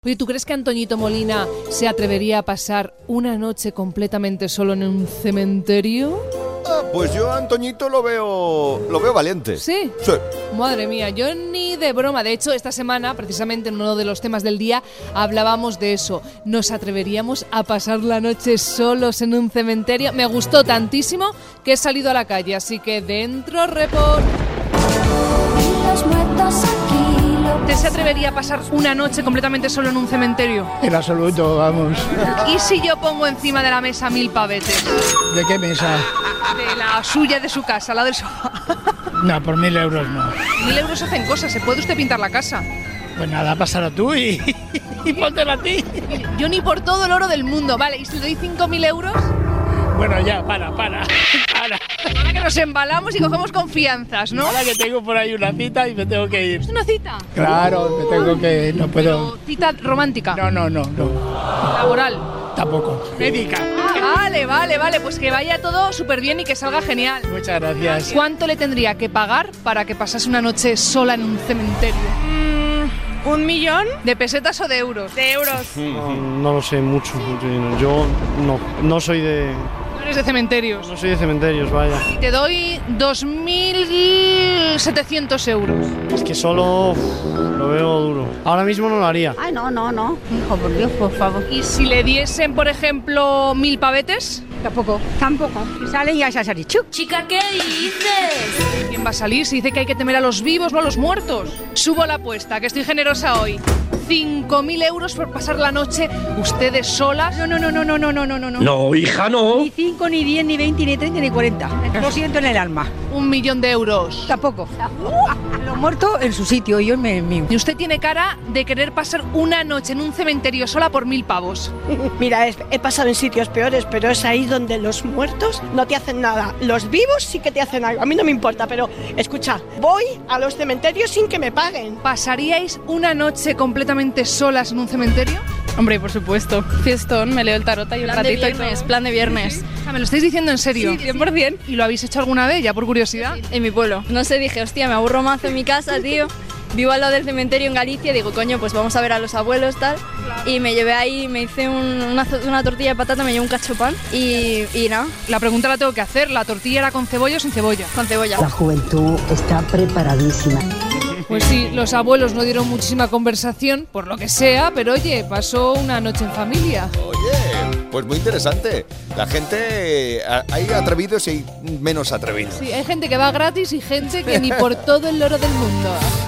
Oye, ¿tú crees que Antoñito Molina se atrevería a pasar una noche completamente solo en un cementerio? Pues yo a Antoñito lo veo valiente. ¿Sí? Sí. Madre mía, yo ni de broma. De hecho, esta semana, precisamente en uno de los temas del día, hablábamos de eso. ¿Nos atreveríamos a pasar la noche solos en un cementerio? Me gustó tantísimo que he salido a la calle, así que dentro report. ¿Usted se atrevería a pasar una noche completamente solo en un cementerio? En absoluto, vamos. ¿Y si yo pongo encima de la mesa 1000 pavetes? ¿De qué mesa? De la suya, de su casa, la del sofá. No, por 1000 euros no. 1000 euros hacen cosas, ¿se puede usted pintar la casa? Pues nada, pásalo tú y póntelo a ti. Yo ni por todo el oro del mundo, vale, ¿y si le doy 5000 euros? Bueno, ya, para. Ahora que nos embalamos y cogemos confianzas, ¿no? Ahora que tengo por ahí una cita y me tengo que ir. ¿Es una cita? Claro, me tengo que ir, no puedo. Pero, ¿cita romántica? No. ¿Laboral? Tampoco. Médica. Vale, pues que vaya todo súper bien y que salga genial. Muchas gracias. ¿Cuánto le tendría que pagar para que pasase una noche sola en un cementerio? 1 millón. ¿De pesetas o de euros? De euros. No lo sé mucho dinero. Yo no soy de... No eres de cementerios. No soy de cementerios, vaya. Te doy 2700 euros. Es que solo lo veo duro. Ahora mismo no lo haría. Ay, no. Hijo, por Dios, por favor. ¿Y si le diesen, por ejemplo, 1000 pavetes? Tampoco. Si sale ya se ha dicho. Chica, ¿qué dices? ¿Quién va a salir? Se dice que hay que temer a los vivos, no a los muertos. Subo la apuesta, que estoy generosa hoy. 5000 euros por pasar la noche ustedes solas. No. No, hija, no. Ni 5, ni 10, ni 20, ni 30, ni 40. Lo siento en el alma. 1 millón de euros. Tampoco. Los muertos en su sitio y yo en el mío. Y usted tiene cara de querer pasar una noche en un cementerio sola por 1000 pavos. Mira, he pasado en sitios peores, pero es ahí donde los muertos no te hacen nada. Los vivos sí que te hacen algo. A mí no me importa, pero escucha, voy a los cementerios sin que me paguen. ¿Pasaríais una noche completamente solas en un cementerio? Hombre, por supuesto. Fiestón, me leo el tarot y un ratito y plan de viernes. O sea, ¿me lo estáis diciendo en serio? Sí, 100%. ¿Y lo habéis hecho alguna vez, ya por curiosidad? En mi pueblo. No sé, dije, hostia, me aburro más en mi casa, tío. Vivo al lado del cementerio en Galicia, digo, coño, pues vamos a ver a los abuelos, tal. Y me llevé ahí, me hice una tortilla de patata, me llevé un cachopán y nada. La pregunta la tengo que hacer, ¿la tortilla era con cebolla o sin cebolla? Con cebolla. La juventud está preparadísima. Pues sí, los abuelos no dieron muchísima conversación, por lo que sea, pero oye, pasó una noche en familia. Oye, pues muy interesante. La gente, hay atrevidos y hay menos atrevidos. Sí, hay gente que va gratis y gente que ni por todo el oro del mundo.